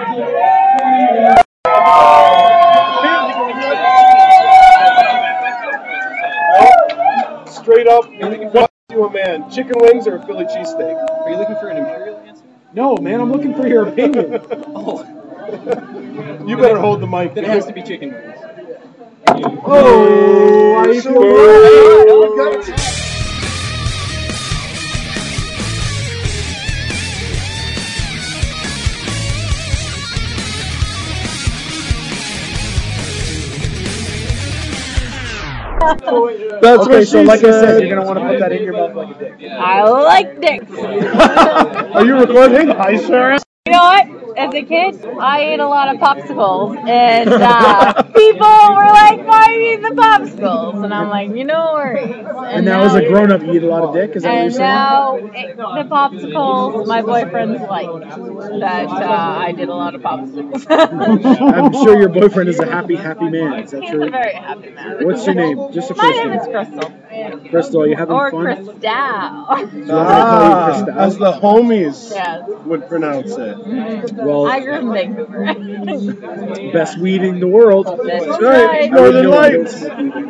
Straight up, what to a man? Chicken wings or Philly cheesesteak? Are you looking for an imperial answer? No, man, I'm looking for your opinion. Oh. You better hold the mic. Then it has to be chicken wings. Oh, are you feeling good? That's okay, what so she like said. I said, you're gonna want to put that in your mouth like a dick. I like dicks. Are you recording? Hi, Sarah. You know what? As a kid, I ate a lot of popsicles, and uh, people were like, "Why do you eat the popsicles?" And I'm like, "You know, worries." And, And now, as a grown up, you eat a lot of dick. Is that what you're and saying? now it, the popsicles, my boyfriend's like that. Uh, I did a lot of popsicles. I'm sure your boyfriend is a happy, happy man. Is that He's true? a very happy man. What's your name? Just a My first name name. is Crystal. Crystal, are you having Or fun? Crystal. Ah, as the homies Yes. would pronounce it. Well, I grew up in Vancouver. best weed in the world. That's right. Northern No, Lights.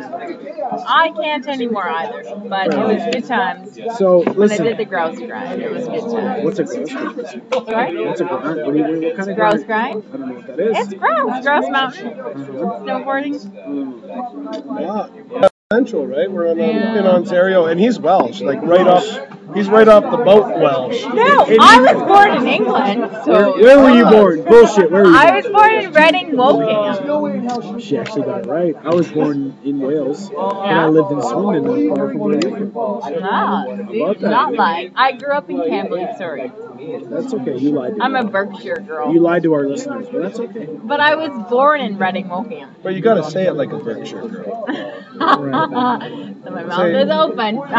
I can't anymore either, but it was good times. So, When I listen. did the grouse grind, it was good times. What's a grouse grind? Sorry? What's a grind? What, do you, what kind of Grouse grind? grind? I don't know what that is. It's grouse, grouse mountain. Uh-huh. Snowboarding. Yeah. Central, right? We're in, in Ontario, and he's Welsh, like right off. He's right off the boat Welsh. No, I was born in England, so. Where, where were you born? Bullshit. Where were you born? I was born in Reading, Woking. She actually got it right. I was born in Wales, and I Yeah? lived in Swindon. not far from where you're from. Ah, see, about that? not lying. I grew up in Kamloops, Surrey. That's okay. You lied to I'm me. a Berkshire girl. You lied to our listeners, but that's okay. But I was born in Reading, Woking. But you got to say it like a Berkshire girl. So my mouth Say- is open. Oh.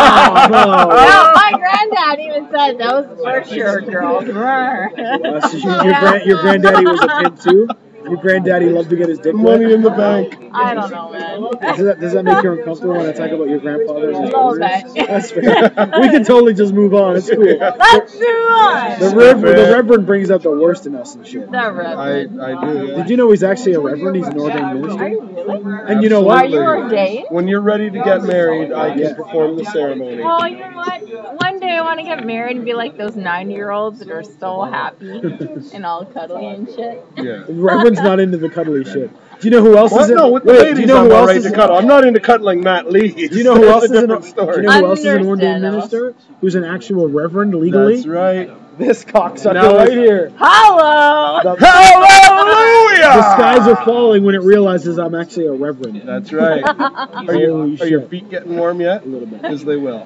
No, my granddad even said those Berkshire girls. Uh, so your, your, grand, your granddaddy was a pimp too? Your granddaddy loved to get his dick wet? Money in the bank. I don't know, man. Does that, does that make you uncomfortable when I talk about your grandfather and his A little owners? bit. That's fair. We can totally just move on. It's cool. Let's move on. The reverend, the reverend brings out the worst in us and shit. The I, Reverend. I do. Did you know he's actually a reverend? He's an ordained Are minister. you really? And you know what? Are you ordained? When you're ready to get married, I can perform the ceremony. Well, you know what? One day I want to get married and be like those ninety-year-olds that are so happy and all cuddly and shit. Yeah. The reverend's not into the cuddly shit. Do you know who else What? is in? No, with the Wait, ladies, do you know I'm who all else right is to in? cuddle. I'm not into cuddling Matt Lee. Do you know who else That's is a an? different Do story. you know who else is an ordained Understandable. minister? Who's an actual reverend legally? That's right. This cocksucker Now right it's- here. Hello! The, Hallelujah! the skies are falling when it realizes I'm actually a reverend. That's right. Are, you, Holy are your shit. feet getting warm yet? A little bit. Because they will.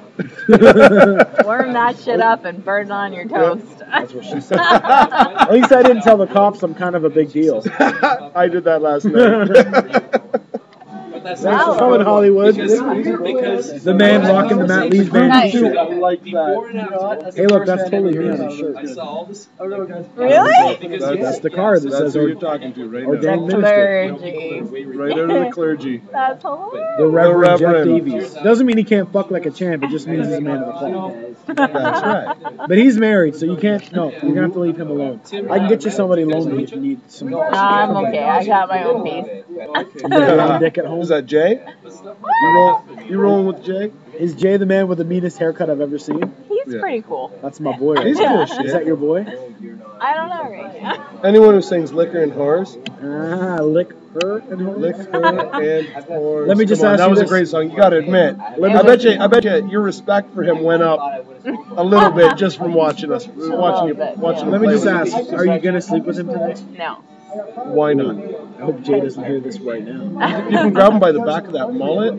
Warm that shit up and burn it on your toast. That's what she said. At least I didn't tell the cops I'm kind of a big deal. I did that last night. Thanks for coming, Hollywood. Because The man rocking the Matt Lee's band Nice. t-shirt. like that. Hey, look, that's totally me on his shirt. I saw all this. Really? Because That's the card that That's says who or, you're talking to right ordained now. minister. Clergy. Right out of the clergy. That's hilarious. The Reverend Jeff Reverend. Davies. Doesn't mean he can't fuck like a champ. It just means he's a man of the cloth. That's right. But he's married, so you can't. No, you're gonna have to leave him alone. I can get you somebody lonely if you need some. Nah, I'm okay. I got my own piece. You got your own dick at home. Is that Jay? You roll, you rolling with Jay? Is Jay the man with the meanest haircut I've ever seen? He's Yeah. pretty cool. That's my boy. Right He's there. cool as shit. Is that your boy? I don't know right now. Anyone who sings liquor and whores, Ah, lick her and lick her. her and whores. Let me just Come on, ask that you was a this. great song. You got to admit. Let me I bet just- you. I bet you your respect for him went up a little bit just from watching us, watching you, watching. Let you me play just with ask: Are you gonna sleep with him tonight? No. Why not? I hope Jay doesn't hear this right now. You can grab him by the back of that mullet.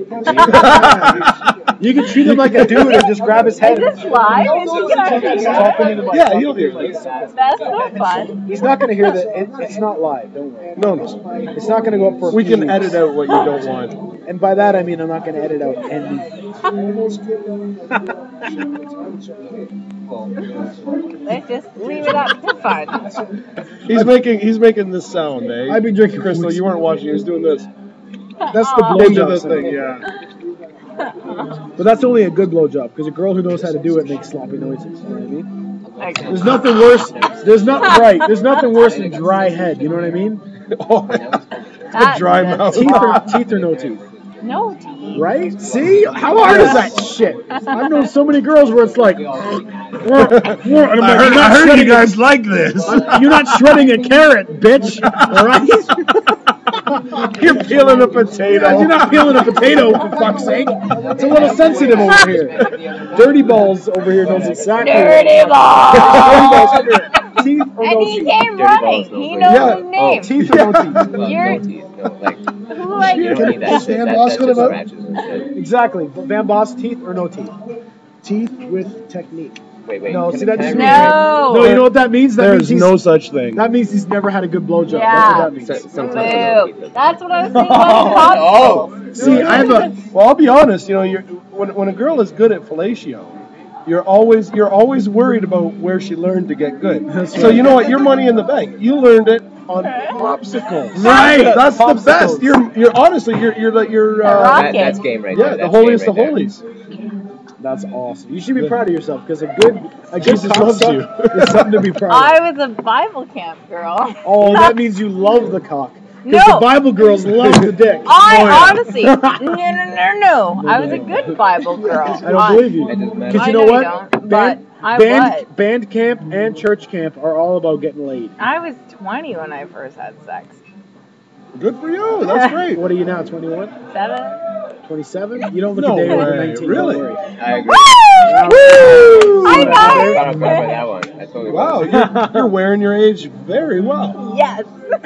You can treat him like a dude and just grab his head. Is this live? Is he gonna hear? Talking into my Yeah, phone. he'll hear this. That's so fun. He's not going to hear that. It, it's not live. Don't worry. No, no. It's not going to go up for. a We few can weeks. edit out what you don't want. And by that I mean I'm not going to edit out anything. Let's just leave it up to fun. He's making he's making this sound, eh? I've been drinking Crystal. You weren't watching. He was doing this. That's the Blowjob blowjob thing, thing. yeah. But that's only a good blowjob because a girl who knows how to do it makes sloppy noises. You know what I mean? Okay. There's nothing worse. There's not right. There's nothing worse than dry head. You know what I mean? That- Dry mouth. Teeth or teeth or no teeth. No teeth. Right? See? How hard is that shit? I've known so many girls where it's like, "Whoa, whoa," and I'm like, I heard, "You're not I heard you shredding a- guys like this. You're not shredding a carrot, bitch. All right? You're peeling a potato. You're not peeling a potato, for fuck's sake. It's a little sensitive over here. Dirty balls over here knows exactly. Dirty balls. Dirty balls over here. Teeth or And no he teeth? came running. He knows Yeah. his name. Teeth or no teeth? Well, You're- no teeth, no, like, Who like you don't need that Is shit. Van That, Boss that gonna just vote? scratches and shit. Exactly. But Van Boss, teeth or no teeth? Teeth with technique. Wait, wait. No, can, see, that can I just read No. No, you know what that means? That There's means he's, no such thing. that means he's never had a good blowjob. Yeah. That's what that means. it? So- Sometimes I don't Boo. keep it. That's what I was thinking about Oh. popsicles. See, I have a. Well, I'll be honest. You know, you're, when when a girl is good at fellatio, you're always you're always worried about where she learned to get good. That's So right. you know what? Your money in the bank. You learned it on popsicles. Right. That's Popsicles. the best. You're you're honestly you're you're like you're uh, Rock That, it. that's game right yeah there. the That's holiest game of right holies. That's awesome. You should be proud of yourself because a good a good Jesus loves you. cocksuck is something to be proud of. I was a Bible camp girl. Oh, that means you love the cock. No. Because the Bible girls love the dick. I Oh, yeah. honestly, no, no, no, no. I was a good Bible girl. I don't believe you. It doesn't matter. Because I you know know you what? don't, but band, I band, was. band camp and church camp are all about getting laid. I was twenty when I first had sex. Good for you. That's great. What are you now, twenty-one? Seven? twenty-seven? You don't look No a day over way. nineteen. Really? Don't worry. I agree. Woo! I I know. caught off guard by that one. I totally Wow, was. you're, you're wearing your age very well. Yes.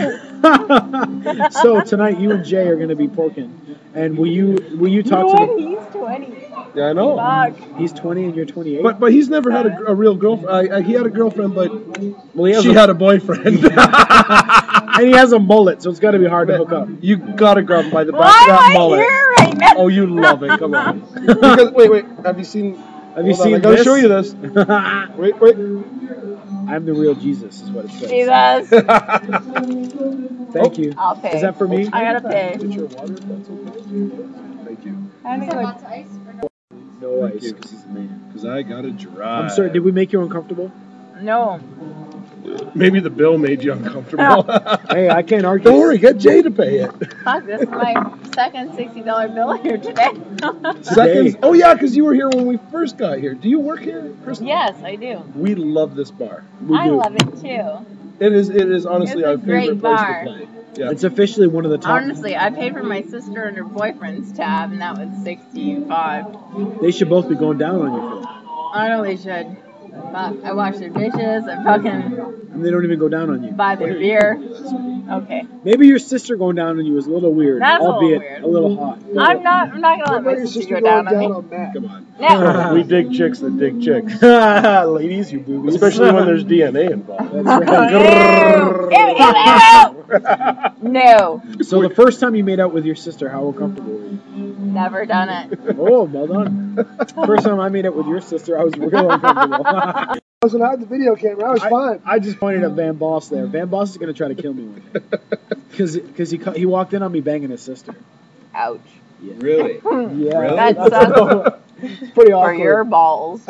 So tonight you and Jay are going to be porking. And will you will you talk Man, to he's twenty. Yeah, I know. Fuck. the... He's twenty and you're twenty-eight? But but he's never had a, a real girlfriend. Uh, he had a girlfriend, but well, he has she a, had a boyfriend. and he has a mullet, so it's got to be hard to hook up. You gotta grab him by the back Why of am that I mullet. here right now? Oh, you love it. Come on. Because wait, wait. Have you seen? Have you hold on, seen I gotta this? show you this. Wait, wait. I'm the real Jesus, is what it says. Jesus. Thank you. I'll pay. Is that for me? I gotta pay. Get your water, if that's okay. Thank you. I'm gonna No ice, because he's a man. Because I gotta drive. I'm sorry, did we make you uncomfortable? go. No. Maybe the bill made you uncomfortable. Hey, I can't argue. Don't worry, get Jay to pay it. Fuck, this is my second sixty dollar bill here today. Seconds. Oh yeah, because you were here when we first got here. Do you work here, Kristen? Yes, I do. We love this bar. We I do. love it too. It is. It is honestly It's a our great favorite place bar. to play. Yeah. It's officially one of the top. Honestly, I paid for my sister and her boyfriend's tab, and that was sixty-five. They should both be going down on you for that. I know they should. Fuck, I wash their dishes. I fucking And they don't even go down on you. buy their beer. Okay. Maybe your sister going down on you is a little weird, That's a little albeit weird. a little hot. I'm not. I'm not gonna let What about my your sister sister go going down on me. down on Matt? Come on. No. We dig chicks that dig chicks. Ladies, you boobies. Especially when there's D N A involved. That's right. Ew, ew, ew, ew. No. So the first time you made out with your sister, how uncomfortable were you? Never done it. Oh, well done. First time I made out with your sister, I was real uncomfortable. I wasn't out the video camera. I was I, fine. I just pointed at Van Boss there. Van Boss is going to try to kill me with it. Because he, cu- he walked in on me banging his sister. Ouch. Yeah. Really? Yeah. Really? That sucks It's pretty for awkward. your balls.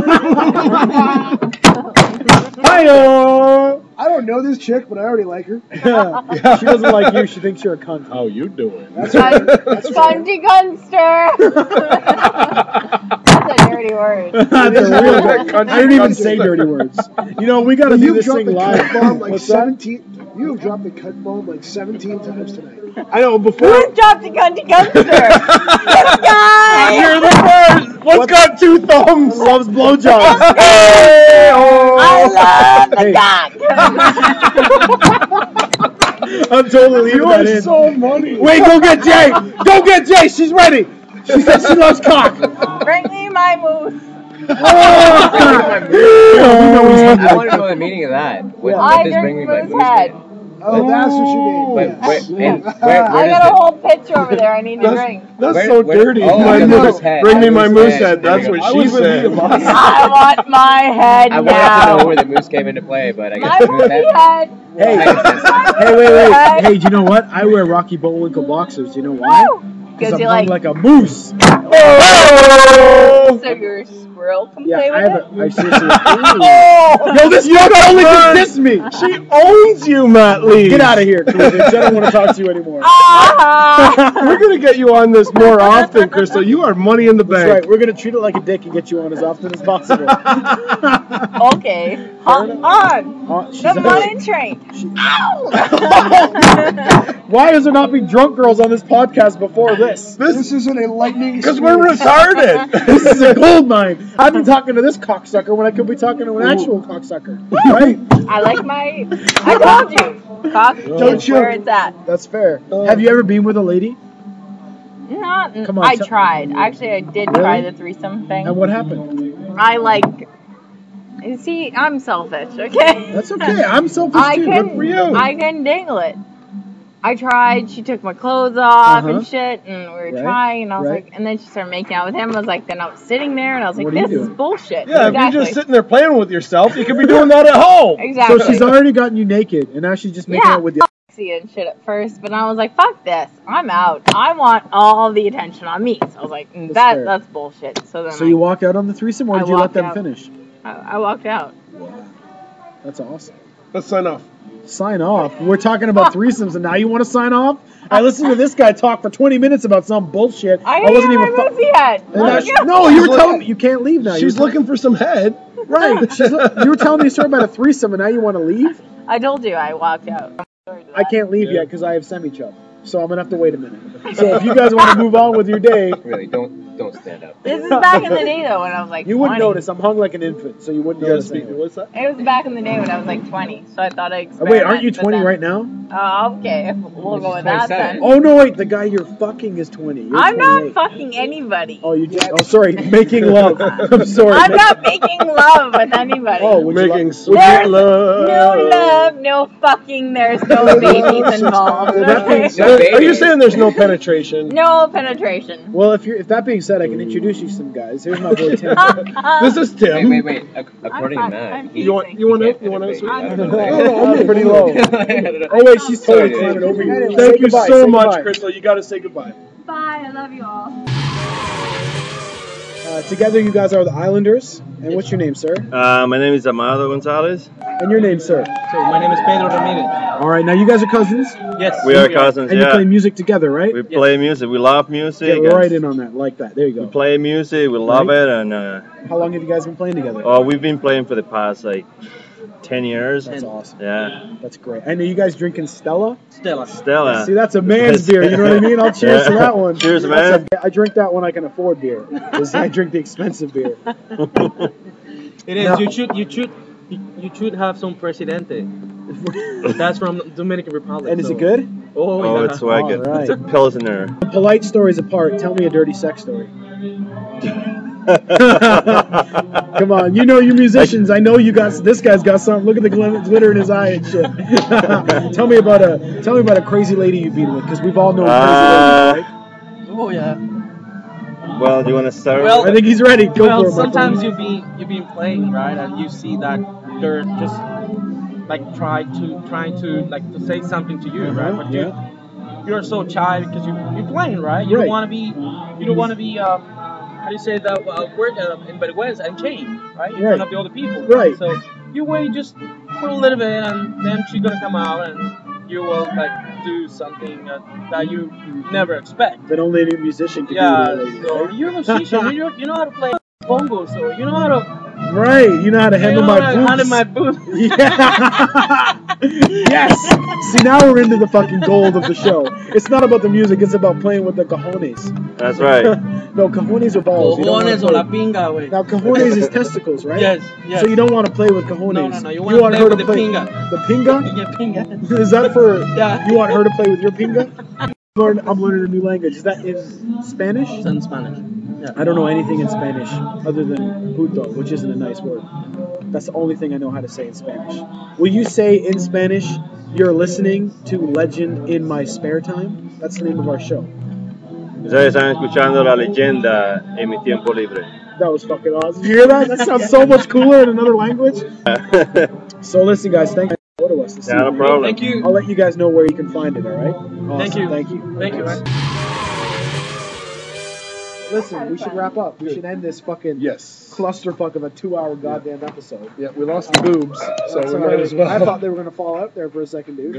Hi-yo! I don't know this chick, but I already like her. Yeah. She doesn't like you. She thinks you're a cunt. How you doing? That's Cun- right. That's right. Cunty gunster. That's a dirty word. That's a real That cunt- I didn't even cunt- say dirty words. You know, we got to do You've this dropped thing the live. cut bomb like What's that? seventeen. You have dropped the cut bomb like seventeen times tonight. I know, before... Who dropped the cunty gunster? This guy. You're the first! What's got two thumbs? Loves blowjobs. Hey, oh. I love the Hey. cock. I'm totally leaving You that are in. so money. Wait, go get Jay! Go get Jay! She's ready! She said she loves cock! Bring me my moose. Oh, I want to know the meaning of that. What, I what does drink bring me my moose moose head. mean? Oh, that's what you mean. Wait, Yes. wait, and where, where I does got a the- whole pitcher over there I need to drink. That's Where- so where- dirty. oh, My the moose- moose head. Bring me my Moose moose head. head. That's There you what go. she said. I want my head I wanted to know now. where the moose came into play, but I My guess the moose movie head. head. Hey, hey, wait, wait. Hey, do you know what? I wear Rocky Bullwinkle boxers. Do you know why? Because I'm you hung like, like a moose. so your squirrel can Yeah, play I with have it? a. I seriously. Oh! Yo, this fucker only can diss me. She owns you, Matt Lee. Get out of here, Cleveland. I don't want to talk to you anymore. Ah! We're gonna get you on this more often, Crystal. You are money in the That's bank. right. We're gonna treat it like a dick and get you on as often as possible. Okay. Hop on. Uh, she's The a- money train. Why has there not been drunk girls on this podcast before this? This isn't a lightning. Because we're retarded. This is a gold mine. I've been talking to this cocksucker when I could be talking to an actual cocksucker. Right? I like my. I told you. Cock Don't is you? where it's at. That's fair. Have you ever been with a lady? Not. Come on, I tell- tried. Actually, I did Really? try the threesome thing. And what happened? I like. You see, I'm selfish. Okay. That's okay. I'm selfish I too. couldn't. Good for you. I couldn't dangle it. I tried. She took my clothes off Uh-huh. and shit, and we were Right, trying. And I was right. like, and then she started making out with him. I was like, then I was sitting there, and I was like, What are you this is doing? bullshit. Yeah, if exactly. you're just sitting there playing with yourself, you could be doing that at home. Exactly. So she's already gotten you naked, and now she's just making Yeah. out with you. sexy and shit at first, but I was like, fuck this. I'm out. I want all the attention on me. So I was like, mm, That's that fair. that's bullshit. So then So I, you walked out on the threesome, or I did you let walked them out. finish? I, I walked out. That's awesome. Let's sign off. Sign off. We're talking about threesomes, and now you want to sign off? I listened to this guy talk for twenty minutes about some bullshit. I, wasn't wasn't even. my fu- movie head. And that's- Look at- no, you were She's telling looking- me you can't leave now. She's You were looking for some head. telling- right. She's, you were telling me a story about a threesome, and now you want to leave? I told you I walked out. I can't leave yet because I have semi-chub. So I'm gonna have to wait a minute. So if you guys want to move on with your day, Really, don't don't stand up. This is back in the day though when I was like you wouldn't twenty. notice. I'm hung like an infant, so you wouldn't You gotta notice. speak. anyway. What's that? It was back in the day when I was like twenty, so I thought I'd Oh, experiment. wait, aren't you but twenty then- right now? Oh, okay. We'll go with that then. Oh no, wait, the guy you're fucking is twenty. You're I'm not twenty-eight. fucking anybody. Oh, you just. Oh, sorry, making love. I'm sorry. I'm not making love with anybody. Oh, would you Making like- sweet There's love. no love, no fucking, there's no babies involved. That being Okay? said- Are you saying there's no penetration? No penetration. Well, if you're, if that being said, I can introduce you to some guys. Here's my boy Tim. This is Tim. Wait, wait, wait. Ac- According to I'm Matt, fine. he, You want you want to you want to? I No, don't know. no, I'm pretty low. Oh wait, she's totally Sorry, climbing over you. Thank Say you goodbye, so say much, goodbye. Crystal. You got to say goodbye. Bye, I love you all. Uh, together, you guys are the Islanders. And what's your name, sir? Uh, my name is Amado Gonzalez. And your name, sir? So my name is Pedro Ramirez. All right, now you guys are cousins, Yes. We are cousins, and you yeah. play music together, right? We play music. We love music. Get and right in on that, like that. There you We go. play music. We love Right. it. And uh, How long have you guys been playing together? oh, we've been playing for the past like ten years. That's awesome. Yeah. That's great. I know you guys drinking Stella. Stella. Stella. See, that's a man's beer. You know what I mean? I'll cheers Yeah. to that one. Cheers, That's man. a- I drink that when I can afford beer. 'Cause I drink the expensive beer. It is. No. You should. You should. You, you should have some presidente. That's from Dominican Republic. And is so- it good? Oh, Oh, yeah. it's swag good. All right. It's a Pilsner. Polite stories apart. Tell me a dirty sex story. Come on, you know you musicians. I know you got this guy's got something. Look at the glim- glitter in his eye and shit. tell me about a tell me about a crazy lady you've been with, because we've all known Uh, crazy ladies, right? Oh yeah. Well, do you want to start? Well, I think he's ready. Go well, for it. my sometimes friend. you be you been playing right, and you see that they're just like try to trying to like to say something to you, right? But you you're so shy because you you're playing, right? You Right. don't want to be you don't want to be um, how do you say that uh, word uh, in Bedouins and chained, right? In Right. front of the other people, Right. So you wait just for a little bit, and then she's gonna come out, and you will like do something uh, that you never expect. That only a musician can Yeah, do. Lady, so right? you're a musician. you, you know how to play bongo, so you know how to Right, you know how to handle you know my how to boobs. handle my boobs. Yes. See, now we're into the fucking gold of the show. It's not about the music. It's about playing with the cojones. That's right. No, cojones are balls. You don't wanna Cojones o la play- pinga, güey. Now, cojones is testicles, right? Yes, yes. So you don't want to play with cojones. No, no, no. You wanna want play her with to the play pinga. The pinga? Yeah, pinga. Is that for? Yeah. You want her to play with your pinga? Learn, I'm learning a new language. Is that in Spanish? It's in Spanish. Yeah. I don't know anything in Spanish other than puto, which isn't a nice word. That's the only thing I know how to say in Spanish. Will you say in Spanish, You're listening to Legend in My Spare Time. That's the name of our show. Ustedes están escuchando La Leyenda en mi tiempo libre. That was fucking awesome. Did you hear that? That sounds so much cooler in another language. So listen, guys, thank you for to us this Not a evening. problem. Thank you. I'll let you guys know where you can find it, all right? Awesome. Thank you. Thank you. Thank you, man. Listen, we should wrap up. We should end this fucking Yes. clusterfuck of a two-hour goddamn episode. Yeah, we lost the boobs, so That's we all might right. as well. I thought they were going to fall out there for a second, dude.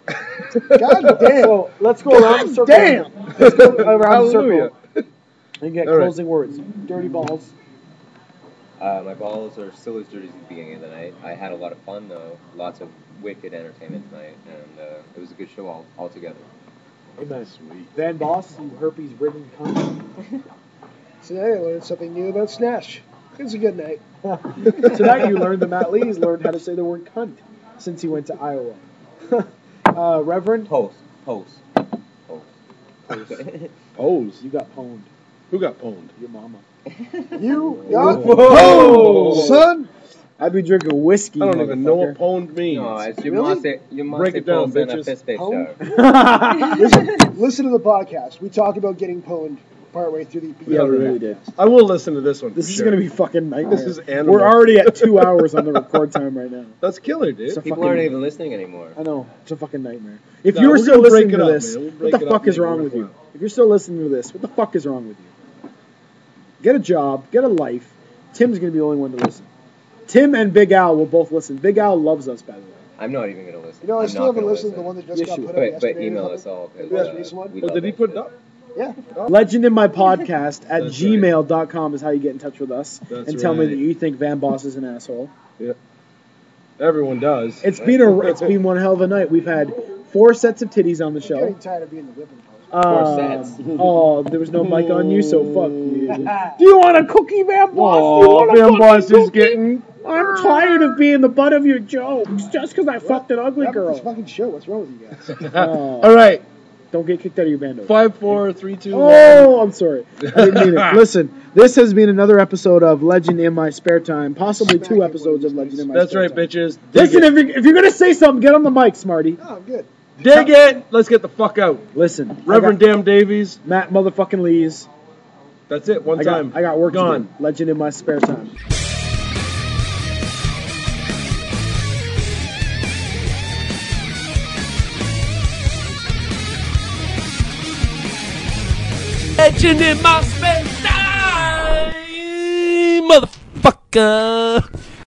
God damn. So let's go around the circle. Damn. Let's go around the Hallelujah. circle and get All right. closing words. Dirty balls. Uh, my balls are still as dirty as the beginning of the night. I had a lot of fun, though. Lots of wicked entertainment tonight, and uh, it was a good show all altogether. Amen. Sweet. Van Boss, you herpes-ridden cunt. Today I learned something new about Snatch. It was a good night. Tonight you learned that Matt Lee's learned how to say the word cunt since he went to Iowa. uh, Reverend? Post. Post. Post. Pose. You got pwned. Who got pwned? Your mama. You got Whoa, pwned, son! I'd be drinking whiskey. I don't even know motherfucker. what pwned means. No, it's you Really? must say you must Break say it down, post and a bitches. fist base Pwned? show. listen, listen to the podcast. We talk about getting pwned partway through the Yeah, we really did. I will listen to this one. This for is sure. going to be fucking nightmare. This is animal. We're already at two hours on the record time right now. That's killer, dude. It's a People fucking- aren't even listening anymore. I know. It's a fucking nightmare. If No, you were we're still gonna break listening it to up, this, man. We'll what break the it up fuck and is make it wrong with you? worthwhile. If you're still listening to this, what the fuck is wrong with you? Get a job. Get a life. Tim's going to be the only one to listen. Tim and Big Al will both listen. Big Al loves us, by the way. I'm not even gonna listen. You know, I I'm still not haven't gonna listened to the one that just Yes, got you put But, out but yesterday. email or us all. 'Cause, The most uh, recent one? we Oh, love did he that put it shit. up? Yeah. Legend in My Podcast at That's gmail dot com is how you get in touch with us That's and tell me right. that you think Van Boss is an asshole. Yeah. Everyone does. It's been a it's been one hell of a night. We've had four sets of titties on the I'm show. getting tired of being the whipping post. Um, sets. oh, there was no mic on you, so fuck you. Do you want a cookie, Van Boss? Do you Oh, want a Van fucking Boss is cookie? getting. I'm tired of being the butt of your jokes just because I fucked an ugly What happened to this girl. fucking show? What's wrong with you guys? Oh, All right. don't get kicked out of your band. over. Five, four, three, two, one. Oh, I'm sorry. I didn't mean it. Listen, this has been another episode of Legend in My Spare Time, possibly two episodes of Legend in My That's Spare right, Time. bitches. Dig Listen, it. if you're, if you're going to say something, get on the mic, Smarty. Oh, I'm good. Dig it. Let's get the fuck out. Listen, Reverend I Damn Davies. got Matt motherfucking Lees. That's it. One I got, time. I got work Gone. to do. Legend in My Spare Time. Legend in my spare time, motherfucker.